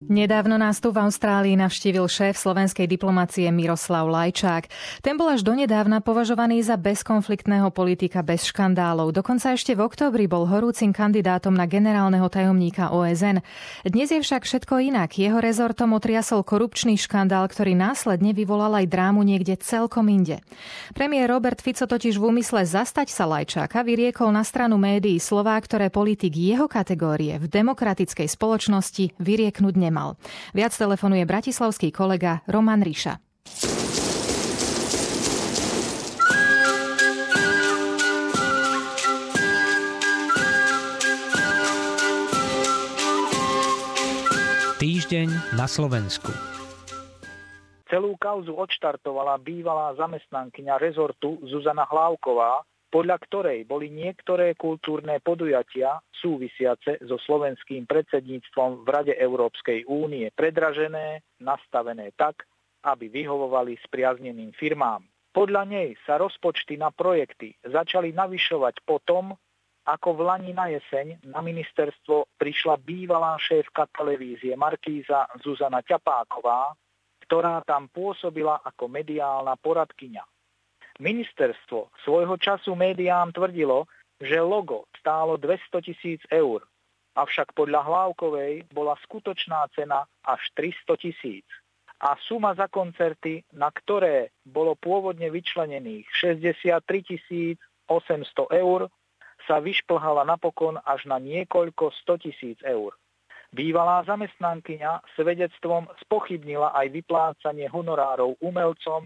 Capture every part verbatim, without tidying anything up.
Nedávno nás tu v Austrálii navštívil šéf slovenskej diplomacie Miroslav Lajčák. Ten bol až donedávna považovaný za bezkonfliktného politika bez škandálov. Dokonca ešte v októbri bol horúcim kandidátom na generálneho tajomníka ó es en. Dnes je však všetko inak. Jeho rezortom otriasol korupčný škandál, ktorý následne vyvolal aj drámu niekde celkom inde. Premiér Robert Fico totiž v úmysle zastať sa Lajčáka vyriekol na stranu médií slová, ktoré politik jeho kategórie v demokratickej spoločnosti vyrieknúť nemal. Viac telefonuje bratislavský kolega Roman Ríša. Týždeň na Slovensku. Celú kauzu odštartovala bývalá zamestnankyňa rezortu Zuzana Hlávková, podľa ktorej boli niektoré kultúrne podujatia súvisiace so slovenským predsedníctvom v Rade Európskej únie predražené, nastavené tak, aby vyhovovali spriazneným firmám. Podľa nej sa rozpočty na projekty začali navyšovať potom, ako v lani na jeseň na ministerstvo prišla bývalá šéfka televízie Markíza Zuzana Ťapáková, ktorá tam pôsobila ako mediálna poradkyňa. Ministerstvo svojho času médiám tvrdilo, že logo stálo dvesto tisíc eur, avšak podľa Hlávkovej bola skutočná cena až tristo tisíc. A suma za koncerty, na ktoré bolo pôvodne vyčlenených šesťdesiattri tisíc osemsto eur, sa vyšplhala napokon až na niekoľko sto tisíc eur. Bývalá zamestnankyňa svedectvom spochybnila aj vyplácanie honorárov umelcom,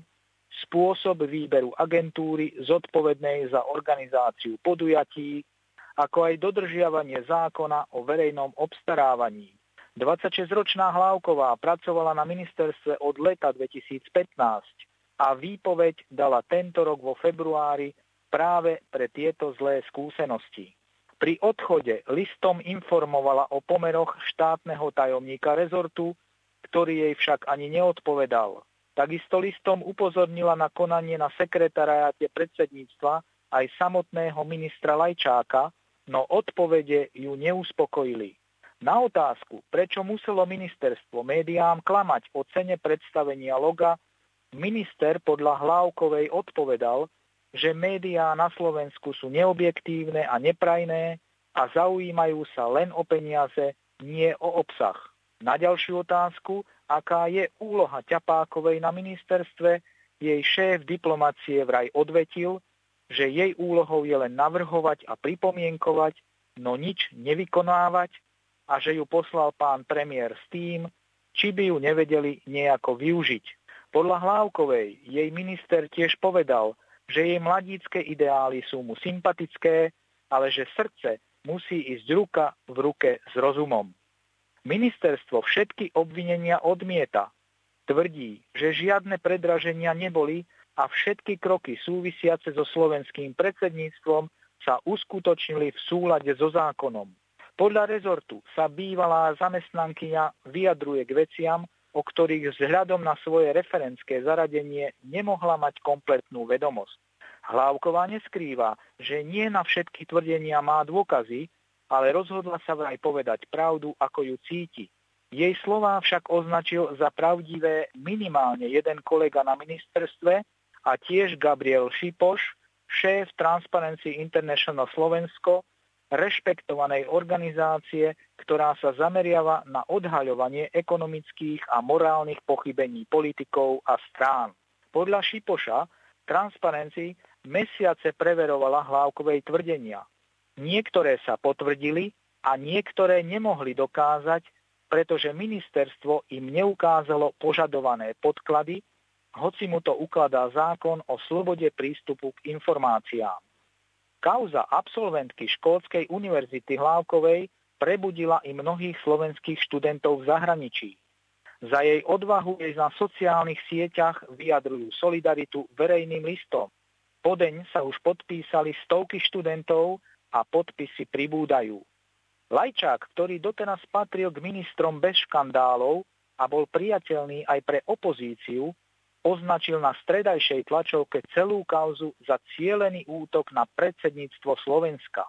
spôsob výberu agentúry zodpovednej za organizáciu podujatí, ako aj dodržiavanie zákona o verejnom obstarávaní. dvadsaťšesťročná Hlávková pracovala na ministerstve od leta dvetisícpätnásť a výpoveď dala tento rok vo februári práve pre tieto zlé skúsenosti. Pri odchode listom informovala o pomeroch štátneho tajomníka rezortu, ktorý jej však ani neodpovedal. Takisto listom upozornila na konanie na sekretariáte predsedníctva aj samotného ministra Lajčáka, no odpovede ju neuspokojili. Na otázku, prečo muselo ministerstvo médiám klamať o cene predstavenia loga, minister podľa Hlávkovej odpovedal, že médiá na Slovensku sú neobjektívne a neprajné a zaujímajú sa len o peniaze, nie o obsah. Na ďalšiu otázku, aká je úloha Ťapákovej na ministerstve, jej šéf diplomacie vraj odvetil, že jej úlohou je len navrhovať a pripomienkovať, no nič nevykonávať a že ju poslal pán premiér s tým, či by ju nevedeli nejako využiť. Podľa Hlávkovej jej minister tiež povedal, že jej mladícke ideály sú mu sympatické, ale že srdce musí ísť ruka v ruke s rozumom. Ministerstvo všetky obvinenia odmieta. Tvrdí, že žiadne predraženia neboli a všetky kroky súvisiace so slovenským predsedníctvom sa uskutočnili v súlade so zákonom. Podľa rezortu sa bývalá zamestnankyňa vyjadruje k veciam, o ktorých vzhľadom na svoje referentské zaradenie nemohla mať kompletnú vedomosť. Hlávková neskrýva, že nie na všetky tvrdenia má dôkazy, ale rozhodla sa vraj povedať pravdu, ako ju cíti. Jej slová však označil za pravdivé minimálne jeden kolega na ministerstve a tiež Gabriel Šipoš, šéf Transparency International Slovensko, rešpektovanej organizácie, ktorá sa zameriava na odhaľovanie ekonomických a morálnych pochybení politikov a strán. Podľa Šipoša Transparency mesiace preverovala Hlávkovej tvrdenia. Niektoré sa potvrdili a niektoré nemohli dokázať, pretože ministerstvo im neukázalo požadované podklady, hoci mu to ukladá zákon o slobode prístupu k informáciám. Kauza absolventky Škótskej univerzity Hlávkovej prebudila i mnohých slovenských študentov v zahraničí. Za jej odvahu jej na sociálnych sieťach vyjadrujú solidaritu verejným listom. Podeň sa už podpísali stovky študentov a podpisy pribúdajú. Lajčák, ktorý doteraz patril k ministrom bez škandálov a bol priateľný aj pre opozíciu, označil na stredajšej tlačovke celú kauzu za cielený útok na predsedníctvo Slovenska.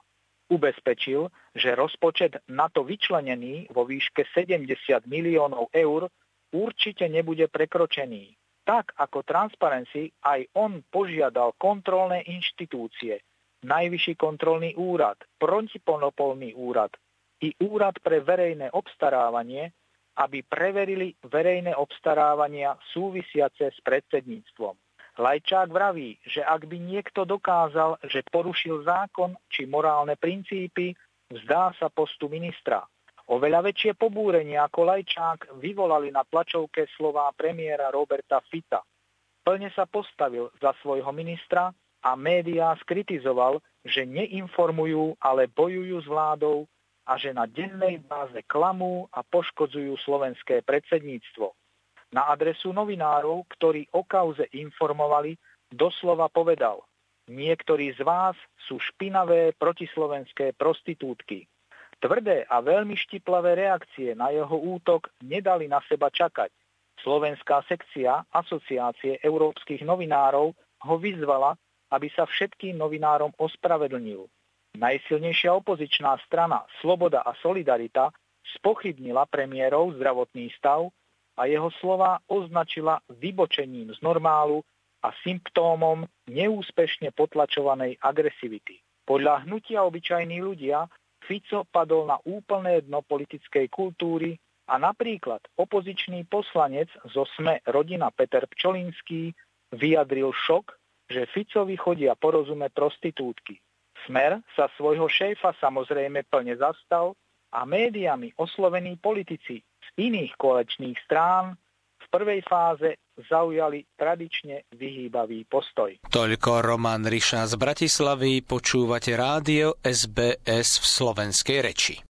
Ubezpečil, že rozpočet na to vyčlenený vo výške sedemdesiat miliónov eur určite nebude prekročený. Tak ako Transparency, aj on požiadal kontrolné inštitúcie, Najvyšší kontrolný úrad, protimonopolný úrad i úrad pre verejné obstarávanie, aby preverili verejné obstarávania súvisiace s predsedníctvom. Lajčák vraví, že ak by niekto dokázal, že porušil zákon či morálne princípy, vzdá sa postu ministra. Oveľa väčšie pobúrenie ako Lajčák vyvolali na tlačovke slová premiéra Roberta Fica. Plne sa postavil za svojho ministra a médiá skritizoval, že neinformujú, ale bojujú s vládou a že na dennej báze klamú a poškodzujú slovenské predsedníctvo. Na adresu novinárov, ktorí o kauze informovali, doslova povedal: niektorí z vás sú špinavé protislovenské prostitútky. Tvrdé a veľmi štiplavé reakcie na jeho útok nedali na seba čakať. Slovenská sekcia Asociácie európskych novinárov ho vyzvala, aby sa všetkým novinárom ospravedlnil. Najsilnejšia opozičná strana Sloboda a Solidarita spochybnila premiérov zdravotný stav a jeho slova označila vybočením z normálu a symptómom neúspešne potlačovanej agresivity. Podľa hnutia Obyčajní ľudia Fico padol na úplné dno politickej kultúry a napríklad opozičný poslanec zo SME rodina Peter Pčolinský vyjadril šok, že Ficovi chodia po rozume prostitútky. Smer sa svojho šéfa samozrejme plne zastal a médiami oslovení politici z iných koaličných strán v prvej fáze zaujali tradične vyhýbavý postoj. Toľko Roman Ryša z Bratislavy, počúvate rádio es bé es v slovenskej reči.